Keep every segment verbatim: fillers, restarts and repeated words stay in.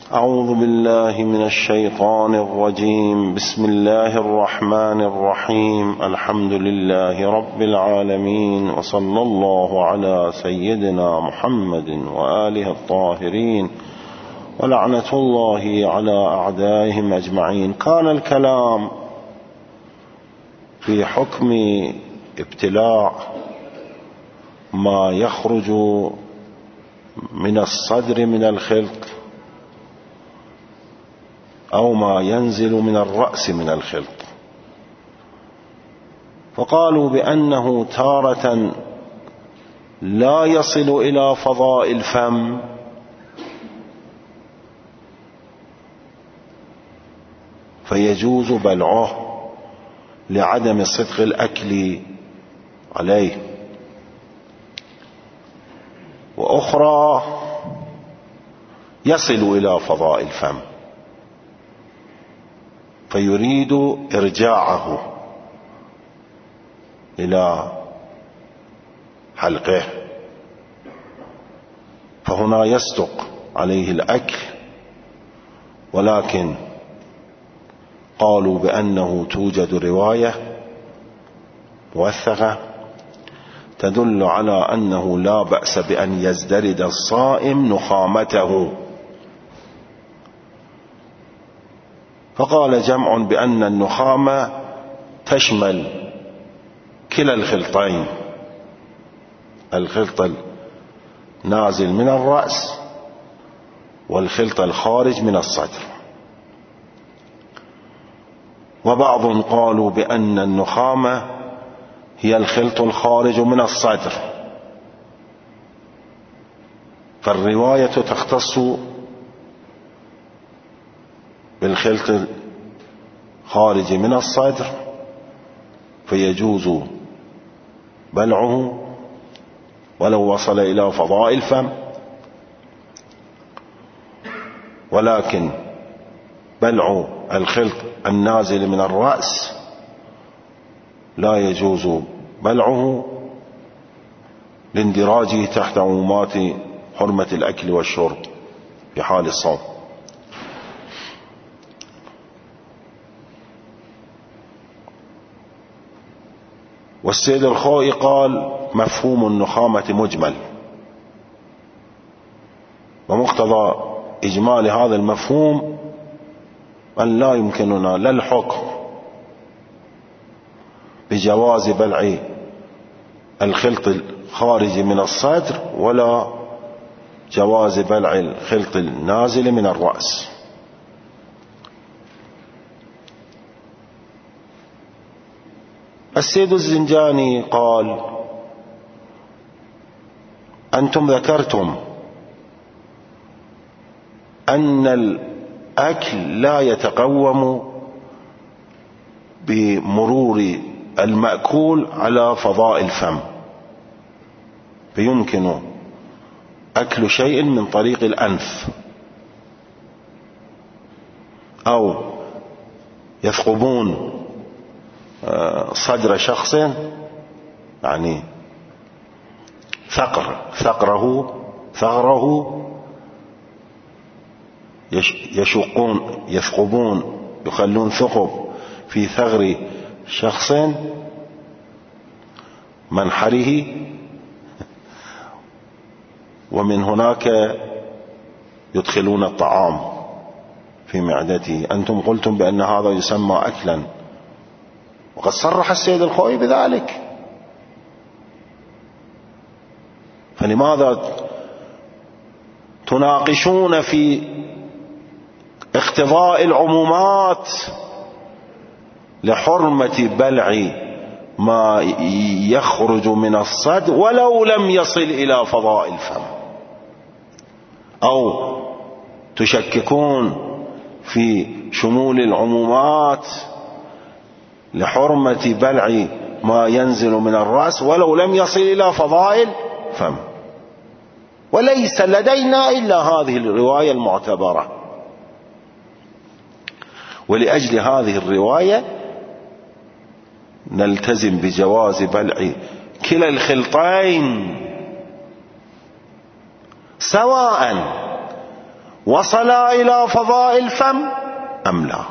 أعوذ بالله من الشيطان الرجيم. بسم الله الرحمن الرحيم. الحمد لله رب العالمين، وصلى الله على سيدنا محمد وآله الطاهرين، ولعنة الله على أعدائهم أجمعين. كان الكلام في حكم ابتلاع ما يخرج من الصدر من الخلق أو ما ينزل من الرأس من الخلق، فقالوا بأنه تارة لا يصل إلى فضاء الفم فيجوز بلعه لعدم صدق الأكل عليه، وأخرى يصل إلى فضاء الفم فيريد إرجاعه إلى حلقه، فهنا يصدق عليه الأكل، ولكن قالوا بأنه توجد رواية موثقة تدل على أنه لا بأس بأن يزدرد الصائم نخامته. فقال جمع بأن النخامة تشمل كلا الخلطين، الخلط النازل من الرأس والخلط الخارج من الصدر، وبعض قالوا بأن النخامة هي الخلط الخارج من الصدر، فالرواية تختص بالخلط الخارج من الصدر فيجوز بلعه ولو وصل إلى فضاء الفم، ولكن بلع الخلط النازل من الرأس لا يجوز بلعه لاندراجه تحت عمومات حرمة الأكل والشرب في حال الصوم. والسيد الخوئي قال مفهوم النخامة مجمل، ومقتضى إجمال هذا المفهوم أن لا يمكننا لا الحكم بجواز بلع الخلط الخارج من الصدر ولا جواز بلع الخلط النازل من الرأس. السيد الزنجاني قال أنتم ذكرتم أن الأكل لا يتقوم بمرور المأكول على فضاء الفم، فيمكن أكل شيء من طريق الأنف، أو يثقبون صدر شخص، يعني ثقر ثقره ثغره يشقون يثقبون يخلون ثقب في ثغر شخص منحره، ومن هناك يدخلون الطعام في معدته. أنتم قلتم بأن هذا يسمى أكلا، وقد صرح السيد الخوئي بذلك، فلماذا تناقشون في اقتضاء العمومات لحرمة بلع ما يخرج من الصدر ولو لم يصل إلى فضاء الفم، أو تشككون في شمول العمومات لحرمة بلع ما ينزل من الرأس ولو لم يصل إلى فضاء الفم؟ وليس لدينا إلا هذه الرواية المعتبرة، ولأجل هذه الرواية نلتزم بجواز بلع كلا الخلطين سواء وصل إلى فضاء الفم أم لا.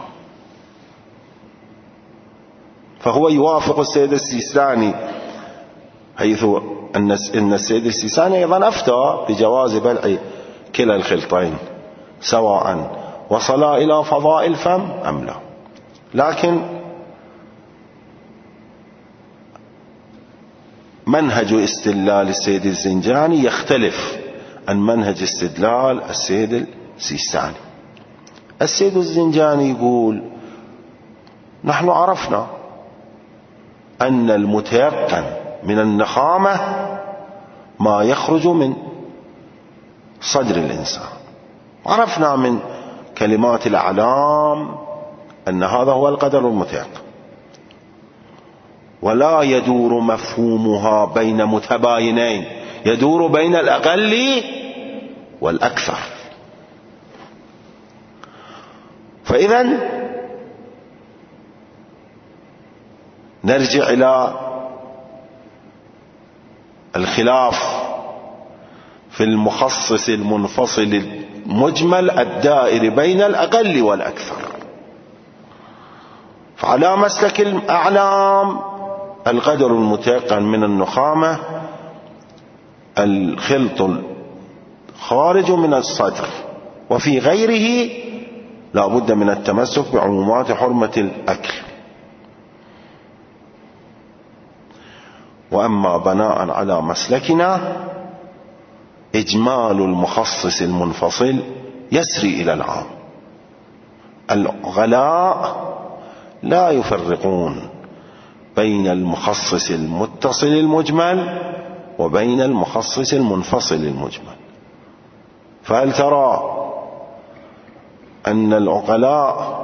فهو يوافق السيد السيستاني، حيث أن السيد السيستاني أيضا أفتى بجواز بلع كلا الخلطين سواء وصل إلى فضاء الفم أم لا. لكن منهج استدلال السيد الزنجاني يختلف عن منهج استدلال السيد السيستاني. السيد الزنجاني يقول نحن عرفنا أن المتيقن من النخامة ما يخرج من صدر الإنسان، عرفنا من كلمات الأعلام أن هذا هو القدر المتيقن، ولا يدور مفهومها بين متباينين، يدور بين الأقل والأكثر. فإذن نرجع إلى الخلاف في المخصص المنفصل المجمل الدائر بين الأقل والأكثر. فعلى مسلك الأعلام القدر المتيقن من النخامة الخلط خارج من الصدر، وفي غيره لا بد من التمسك بعمومات حرمة الأكل. وأما بناء على مسلكنا إجمال المخصص المنفصل يسري إلى العام. العقلاء لا يفرقون بين المخصص المتصل المجمل وبين المخصص المنفصل المجمل. فهل ترى أن العقلاء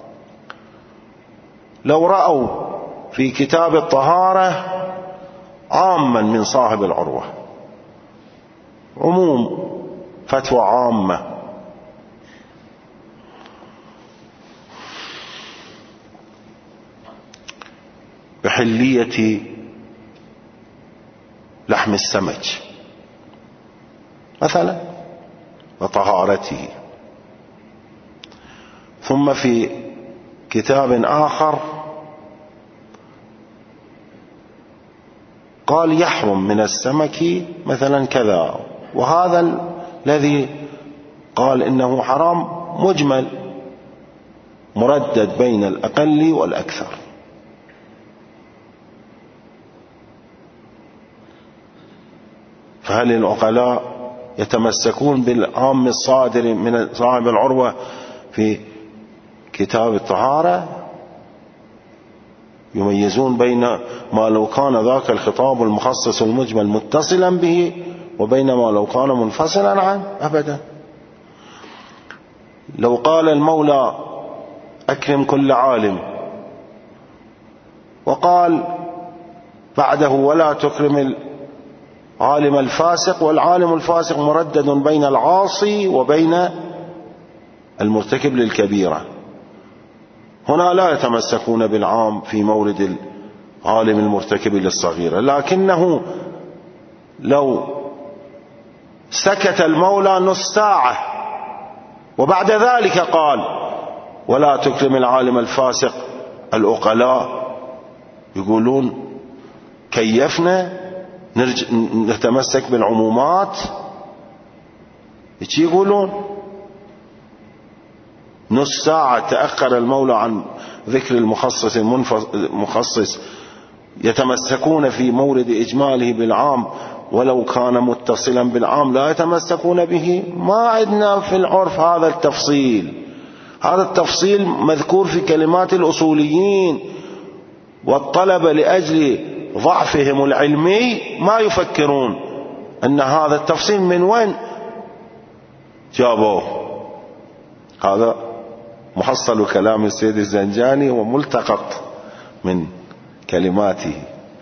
لو رأوا في كتاب الطهارة عاما من صاحب العروة، عموم فتوى عامة، بحلية لحم السمك مثلا وطهارته، ثم في كتاب آخر قال يحرم من السمك مثلا كذا، وهذا الذي قال إنه حرام مجمل مردد بين الأقل والأكثر. فهل العقلاء يتمسكون بالعام الصادر من صاحب العروة في كتاب الطهارة، يميزون بين ما لو كان ذاك الخطاب المخصص المجمل متصلا به وبين ما لو كان منفصلا عنه؟ أبدا. لو قال المولى أكرم كل عالم وقال بعده ولا تكرم العالم الفاسق، والعالم الفاسق مردد بين العاصي وبين المرتكب للكبيرة، هنا لا يتمسكون بالعام في مورد العالم المرتكب للصغيرة. لكنه لو سكت المولى نص ساعة وبعد ذلك قال ولا تكرم العالم الفاسق، العقلاء يقولون كيفنا نتمسك بالعمومات؟ ايش يقولون؟ نص ساعة تأخر المولى عن ذكر المخصص المخصص، يتمسكون في مورد إجماله بالعام ولو كان متصلا بالعام لا يتمسكون به. ما عندنا في العرف هذا التفصيل، هذا التفصيل مذكور في كلمات الأصوليين، والطلبة لأجل ضعفهم العلمي ما يفكرون أن هذا التفصيل من وين جابوه. هذا محصل كلام السيد الزنجاني وملتقط من كلماته.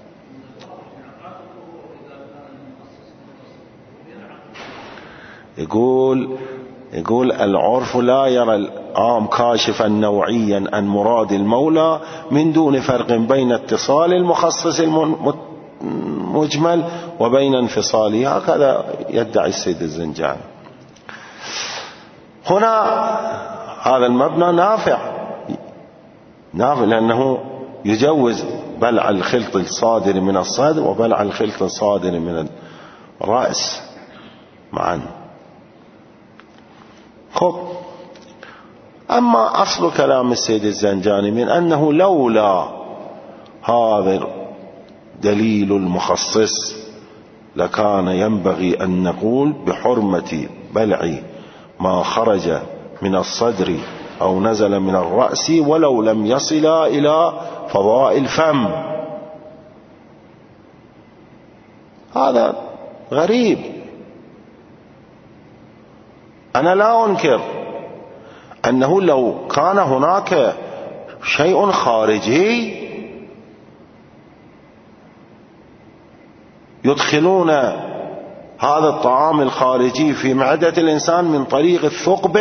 يقول يقول العرف لا يرى العام كاشفا نوعيا عن مراد المولى من دون فرق بين اتصال المخصص المجمل وبين انفصاله. هكذا يدعي السيد الزنجاني. هنا هذا المبنى نافع نافع لأنه يجوز بلع الخلط الصادر من الصدر وبلع الخلط الصادر من الرأس معا. خب، أما أصل كلام السيد الزنجاني من أنه لولا هذا دليل المخصص لكان ينبغي أن نقول بحرمة بلع ما خرج من الصدر أو نزل من الرأس ولو لم يصل إلى فضاء الفم. هذا غريب. أنا لا أنكر أنه لو كان هناك شيء خارجي يدخلون هذا الطعام الخارجي في معدة الإنسان من طريق الثقب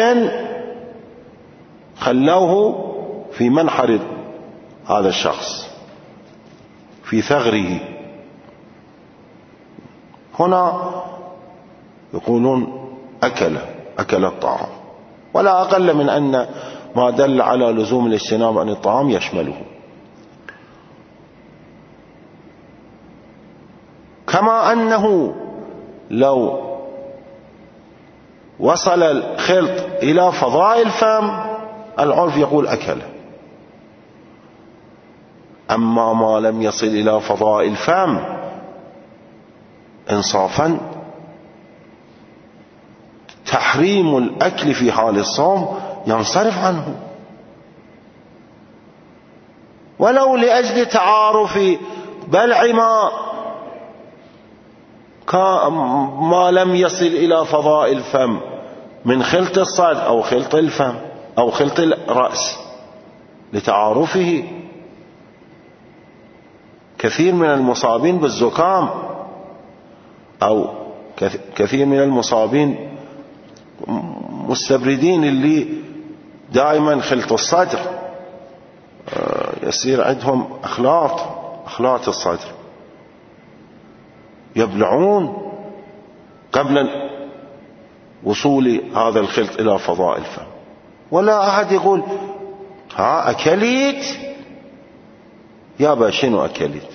خلوه في منحر هذا الشخص في ثغره، هنا يقولون أكل أكل الطعام، ولا أقل من أن ما دل على لزوم الاجتناب عن الطعام يشمله. كما أنه لو وصل الخلط إلى فضاء الفم العرف يقول أكل، أما ما لم يصل إلى فضاء الفم إنصافا تحريم الأكل في حال الصوم ينصرف عنه، ولو لأجل تعارف بلع ما ما لم يصل إلى فضاء الفم من خلط الصدر أو خلط الفم أو خلط الرأس لتعارفه. كثير من المصابين بالزكام أو كثير من المصابين مستبردين اللي دائما خلط الصدر يصير عندهم أخلاط أخلاط الصدر، يبلعون قبل وصول هذا الخلط إلى فضاء الفم، ولا أحد يقول ها أكلت يابا شنو أكلت،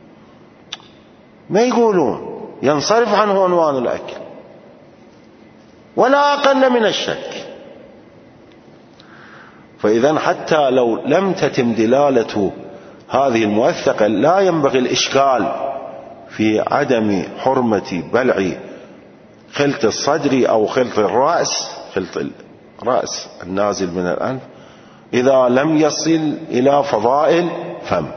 ما يقولون، ينصرف عنه عنوان الأكل ولا أقل من الشك. فإذا حتى لو لم تتم دلالة هذه الموثقة لا ينبغي الإشكال في عدم حرمة بلع خلط الصدر أو خلط الرأس، خلط الرأس النازل من الأنف إذا لم يصل إلى فضاء الفم.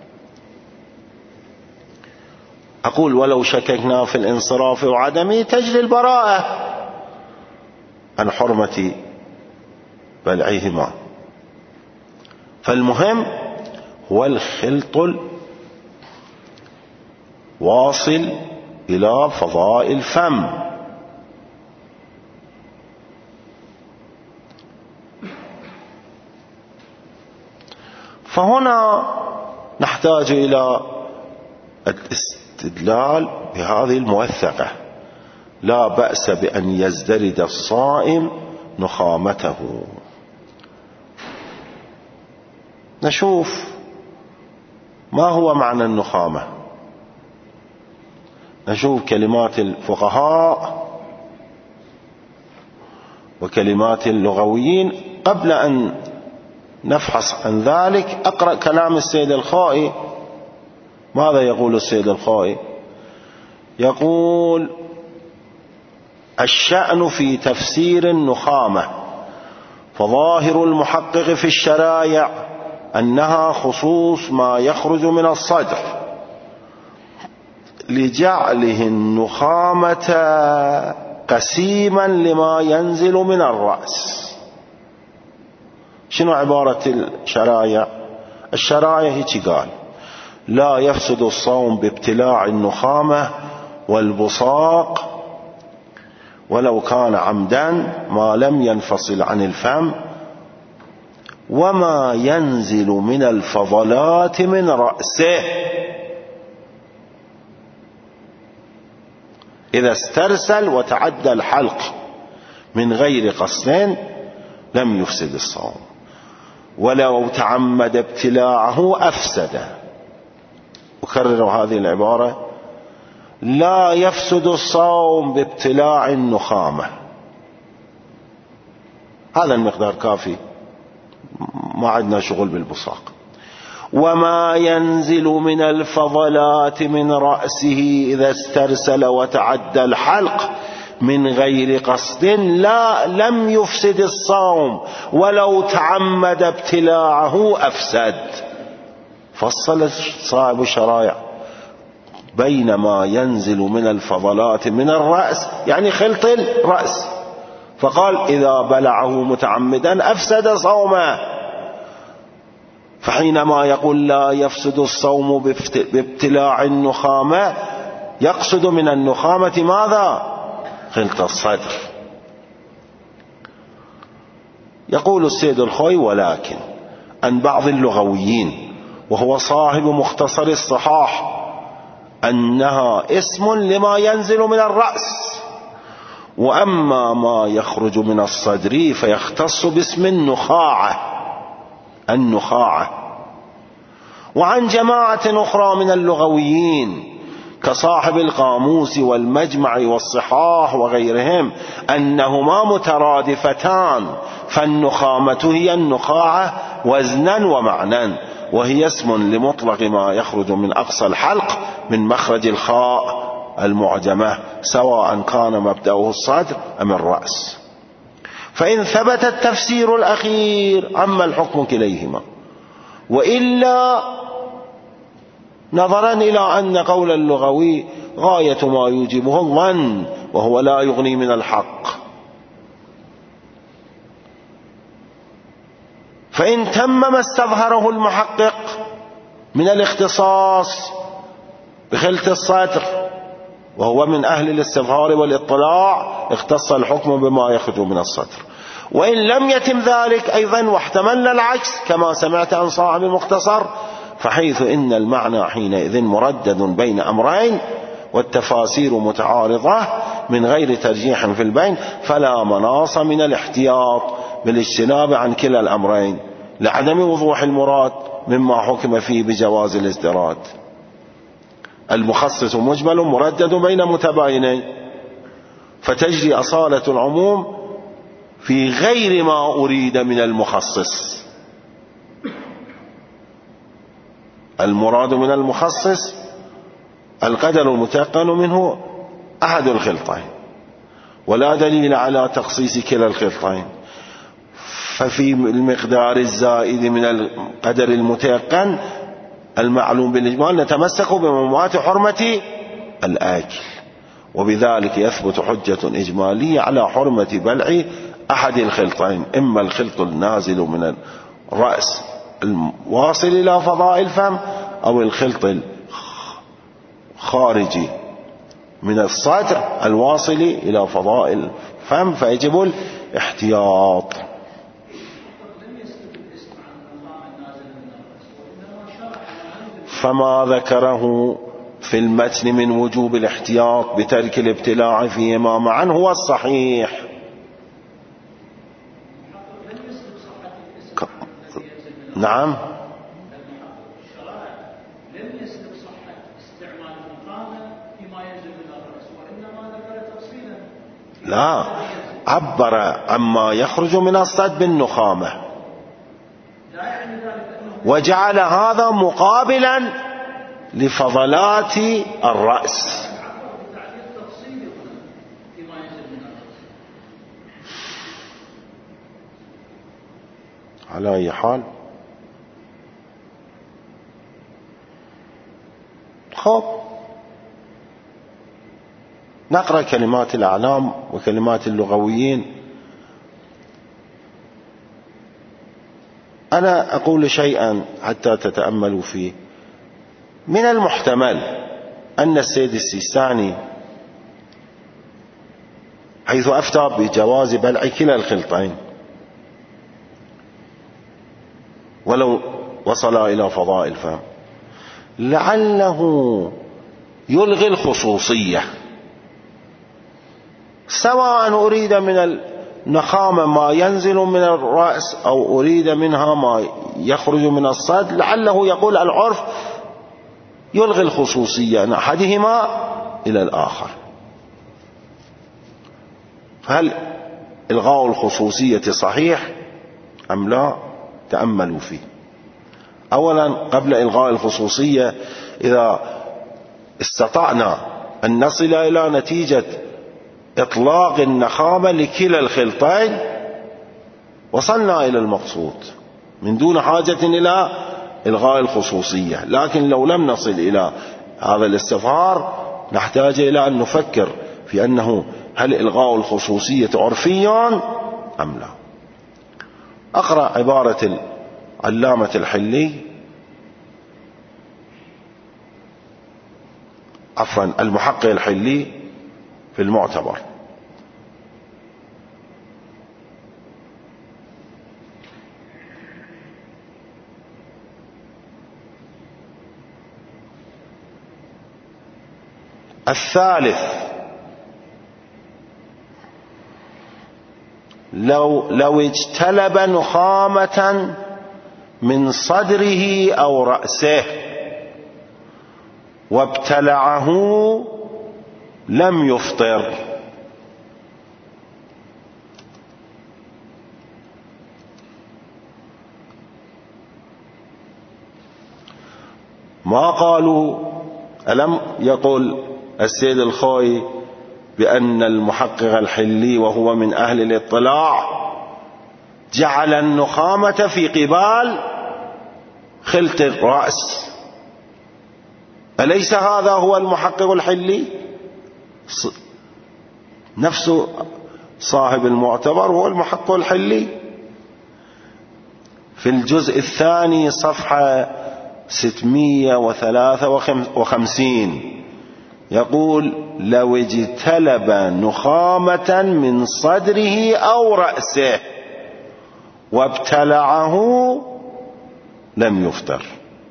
أقول ولو شككنا في الانصراف وعدمه تجري البراءة عن حرمة بلعهما. فالمهم هو الخلط الواصل إلى فضاء الفم. فهنا نحتاج إلى الاستدلال بهذه الموثقة. لا بأس بأن يزدرد الصائم نخامته. نشوف ما هو معنى النخامة، نشوف كلمات الفقهاء وكلمات اللغويين. قبل أن نفحص عن ذلك أقرأ كلام السيد الخائي. ماذا يقول السيد الخائي؟ يقول الشأن في تفسير النخامة، فظاهر المحقق في الشرائع أنها خصوص ما يخرج من الصدر لجعله النخامة قسيما لما ينزل من الرأس. شنو عبارة الشرائع؟ الشرائع هيك قال لا يفسد الصوم بابتلاع النخامة والبصاق ولو كان عمدا ما لم ينفصل عن الفم وما ينزل من الفضلات من رأسه إذا استرسل وتعدى الحلق من غير قصد لم يفسد الصوم، ولو تعمد ابتلاعه أفسد. أكرر هذه العبارة: لا يفسد الصوم بابتلاع النخامة. هذا المقدار كافي، ما عندنا شغل بالبصاق. وما ينزل من الفضلات من رأسه إذا استرسل وتعدى الحلق من غير قصد لا لم يفسد الصوم، ولو تعمد ابتلاعه أفسد. فصل صاحب الشرائع بين ما ينزل من الفضلات من الرأس، يعني خلط الرأس، فقال إذا بلعه متعمدا أفسد صومه. فحينما يقول لا يفسد الصوم بابتلاع النخامة، يقصد من النخامة ماذا؟ خلط الصدر. يقول السيد الخوي: ولكن عن بعض اللغويين وهو صاحب مختصر الصحاح أنها اسم لما ينزل من الرأس، وأما ما يخرج من الصدر فيختص باسم النخاعة النخاعة. وعن جماعة أخرى من اللغويين كصاحب القاموس والمجمع والصحاح وغيرهم أنهما مترادفتان، فالنخامة هي النخاعة وزنا ومعنى، وهي اسم لمطلق ما يخرج من أقصى الحلق من مخرج الخاء المعجمة، سواء كان مبدأه الصدر أم الرأس. فإن ثبت التفسير الأخير عم الحكم كليهما، وإلا نظرا إلى أن قول اللغوي غاية ما يوجبه الظن وهو لا يغني من الحق. فإن تم ما استظهره المحقق من الاختصاص بخلط الصدر وهو من أهل الاستظهار والاطلاع، اختص الحكم بما يخرج من الصدر. وإن لم يتم ذلك أيضا واحتملنا العكس كما سمعت عن صاحب المختصر، فحيث إن المعنى حينئذ مردد بين أمرين والتفاسير متعارضة من غير ترجيح في البين، فلا مناص من الاحتياط بالاجتناب عن كلا الأمرين لعدم وضوح المراد مما حكم فيه بجواز الازدراج. المخصص مجمل مردد بين متباينين، فتجري أصالة العموم في غير ما أريد من المخصص. المراد من المخصص القدر المتيقن منه أحد الخلطين، ولا دليل على تخصيص كلا الخلطين، ففي المقدار الزائد من القدر المتيقن المعلوم بالإجمال نتمسك بموات حرمة الآكل، وبذلك يثبت حجة إجمالية على حرمة بلع أحد الخلطين، إما الخلط النازل من الرأس الواصل إلى فضاء الفم أو الخلط الخارجي من الصدر الواصل إلى فضاء الفم، فيجب الاحتياط. فما ذكره في المتن من وجوب الاحتياط بترك الابتلاع فيهما معا هو الصحيح. نعم، لا، عبر عما يخرج من الصدر بالنخامة، وجعل هذا مقابلا لفضلات الرأس. على أي حال، خب نقرأ كلمات الأعلام وكلمات اللغويين. أنا أقول شيئا حتى تتأملوا فيه. من المحتمل أن السيد السيستاني حيث أفتى بجواز بلع كلا الخلطين ولو وصل إلى فضاء الفم، لعله يلغي الخصوصية، سواء أريد من نخامة ما ينزل من الرأس أو أريد منها ما يخرج من الصدر، لعله يقول العرف يلغي الخصوصية عن أحدهما إلى الآخر. هل إلغاء الخصوصية صحيح أم لا؟ تأملوا فيه. أولا قبل إلغاء الخصوصية، إذا استطعنا أن نصل إلى نتيجة إطلاق النخامة لكلا الخلطين وصلنا إلى المقصود من دون حاجة إلى إلغاء الخصوصية. لكن لو لم نصل إلى هذا الاستفهار نحتاج إلى أن نفكر في أنه هل إلغاء الخصوصية عرفي أم لا. أقرأ عبارة العلامة الحلي عفوا المحقق الحلي في المعتبر: الثالث، لو لو اجتلب نخامة من صدره أو رأسه وابتلعه لم يفطر. ما قالوا، ألم يقول السيد الخوي بأن المحقق الحلي وهو من أهل الاطلاع جعل النخامة في قبال خلط الرأس؟ أليس هذا هو المحقق الحلي؟ نفس صاحب المعتبر هو المحقق الحلي. في الجزء الثاني صفحة ستمائة وثلاثة وخمسين يقول: لو اجتلب نخامة من صدره أو رأسه وابتلعه لم يفطر.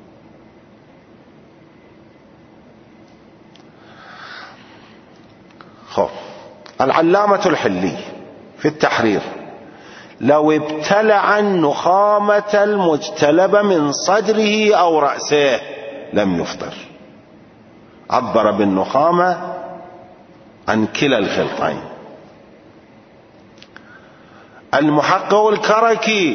خب العلامة الحلي في التحرير: لو ابتلع النخامة المجتلبة من صدره أو رأسه لم يفطر. عبر بالنخامة عن كلا الخلطين. المحقق الكركي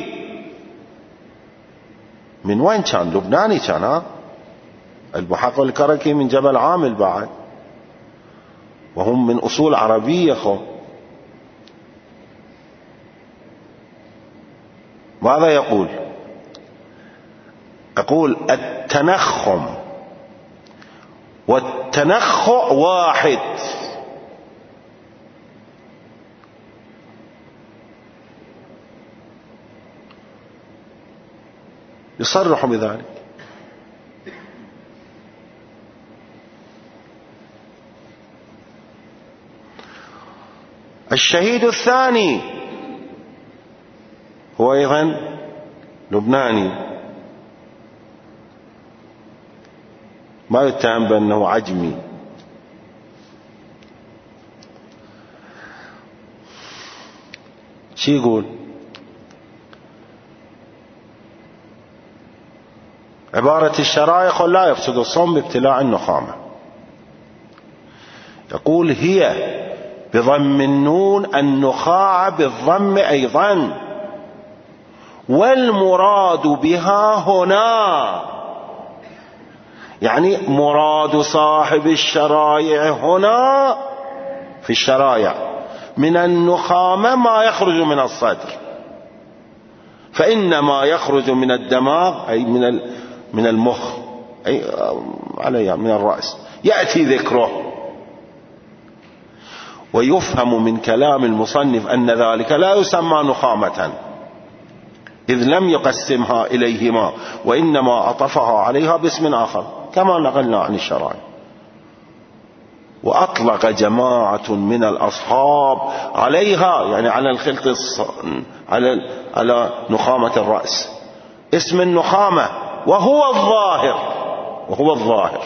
من وين كان؟ لبناني كان. ها المحقق الكركي من جبل عامل بعد، وهم من أصول عربية. خو ماذا يقول؟ يقول: التنخم والتنخع واحد. يصرح بذلك. الشهيد الثاني هو أيضا لبناني، ما يتهم بأنه عجمي. شي يقول؟ عبارة الشرائح لا يفسد الصوم بابتلاع النخامة. يقول: هي بضم النون، النخاع بالضم أيضا، والمراد بها هنا، يعني مراد صاحب الشرائع هنا في الشرائع من النخامة ما يخرج من الصدر، فإن ما يخرج من الدماغ أي من من المخ أي عليها من الرأس يأتي ذكره. ويفهم من كلام المصنف أن ذلك لا يسمى نخامة، إذ لم يقسمها إليهما، وإنما عطفها عليها باسم آخر كما نقلنا عن الشرائع. وأطلق جماعة من الأصحاب عليها، يعني على الخلط الص... على على نخامة الرأس، اسم النخامة، وهو الظاهر وهو الظاهر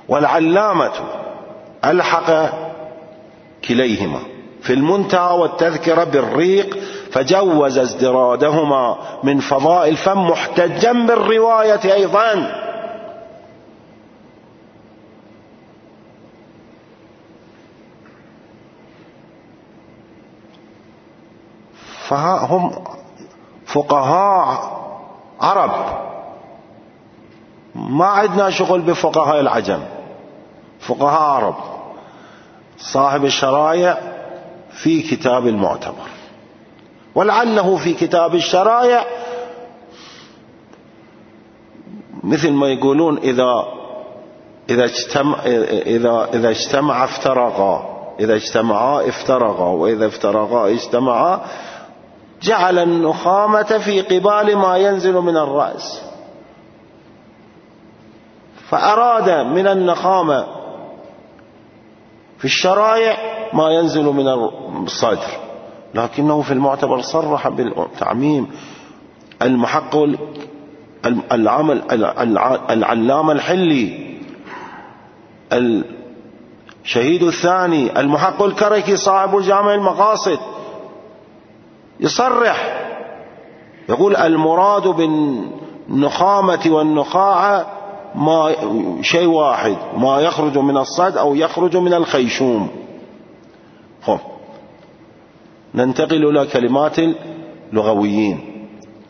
والعلامة ألحق كليهما في المنتهى والتذكرة بالريق، فجوز ازدرادهما من فضاء الفم محتجا بالرواية أيضا. فهم فقهاء عرب، ما عندنا شغل بفقهاء العجم، فقهاء عرب. صاحب الشرايع في كتاب المعتبر، ولعله في كتاب الشرايع مثل ما يقولون إذا إذا اجتمع إذا إذا اجتمع افترقا، إذا اجتمعا افترقا، وإذا افترقا اجتمعا، جعل النخامة في قبال ما ينزل من الرأس، فأراد من النخامة في الشرايع ما ينزل من الصدر، لكنه في المعتبر صرح بالتعميم. المحقق العمل العلامة الحلي، الشهيد الثاني المحقق الكركي صاحب جامع المقاصد يصرح، يقول المراد بالنخامة والنخاعة ما شيء واحد، ما يخرج من الصدر أو يخرج من الخيشوم. خب ننتقل إلى كلمات اللغويين.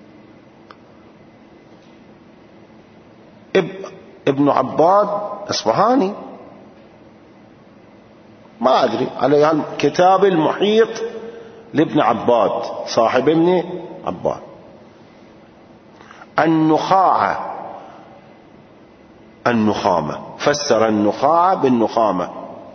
ابن عباد اصفهاني، ما أدري على كتاب المحيط لابن عباد صاحب ابن عباد، النخاعة النخامة، فسر النخاعة بالنخامة.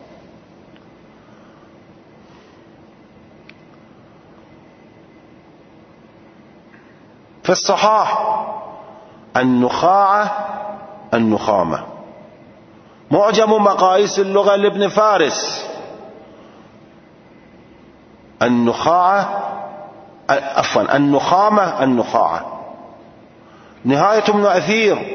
في الصحاح النخاعة النخامة. معجم مقاييس اللغة لابن فارس النخاعة عفوا النخامة النخاعة. نهاية ابن أثير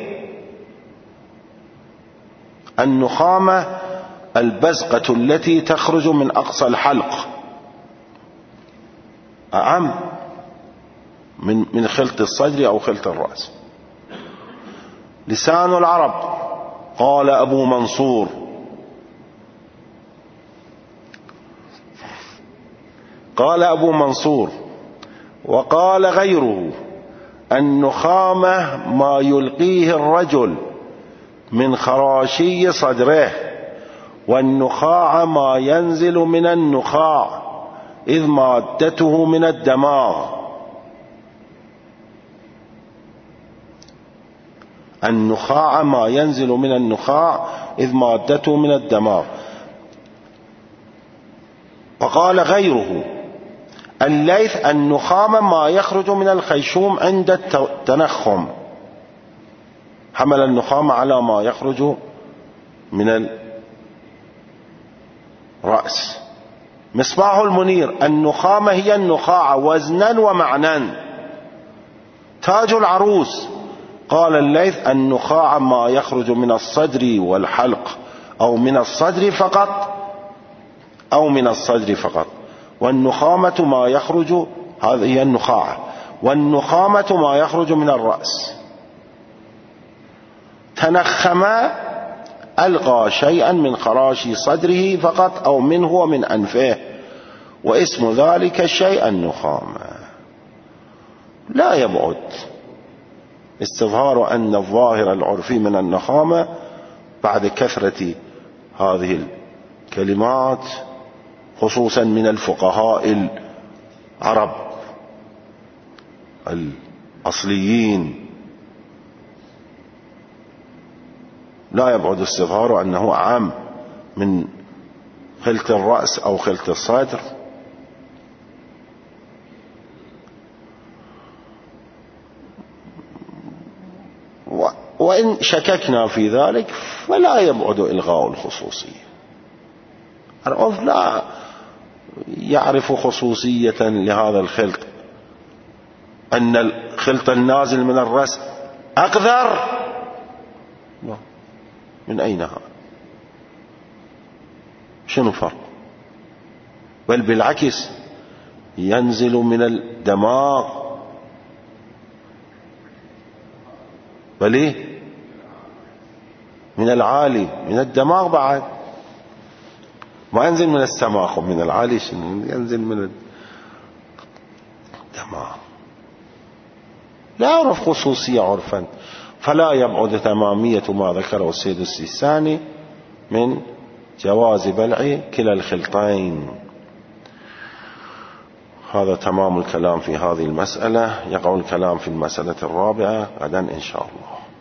النخامة البزقة التي تخرج من أقصى الحلق، أعم من من خلط الصدر أو خلط الرأس. لسان العرب قال أبو منصور قال أبو منصور وقال غيره: النخامة ما يلقيه الرجل من خراشي صدره، والنخاع ما ينزل من النخاع إذ مادته من الدماغ. النخاع ما ينزل من النخاع إذ مادته من الدماغ. وقال غيره الليث: النخامة ما يخرج من الخيشوم عند التنخم، حمل النخامة على ما يخرج من الرأس. مصباح المنير: النخامة هي النخاعة وزنا ومعنى. تاج العروس قال الليث: النخاعة ما يخرج من الصدر والحلق، أو من الصدر فقط أو من الصدر فقط. والنخامة ما يخرج، هذه هي النخاعة، والنخامة ما يخرج من الرأس. تنخم ألقى شيئا من خراشي صدره فقط أو منه ومن أنفه، واسم ذلك الشيء النخامة. لا يبعد استظهار أن الظاهر العرفي من النخامة بعد كثرة هذه الكلمات خصوصا من الفقهاء العرب الأصليين، لا يبعد استظهار أنه عام من خلط الرأس أو خلط الصدر. وإن شككنا في ذلك فلا يبعد إلغاء الخصوصية. العرف لا يعرف خصوصية لهذا الخلط، أن الخلط النازل من الرأس أقذر، من أين هذا؟ شنو فرق؟ بل بالعكس ينزل من الدماغ، بل إيه؟ من العالي، من الدماغ بعد، ما ينزل من السماء. من العالي شنو؟ ينزل من الدماغ. لا يعرف خصوصية عرفا، فلا يبعد تمامية ما ذكره السيد السيستاني من جواز بلع كلا الخلطين. هذا تمام الكلام في هذه المسألة. يقع الكلام في المسألة الرابعة غدا إن شاء الله.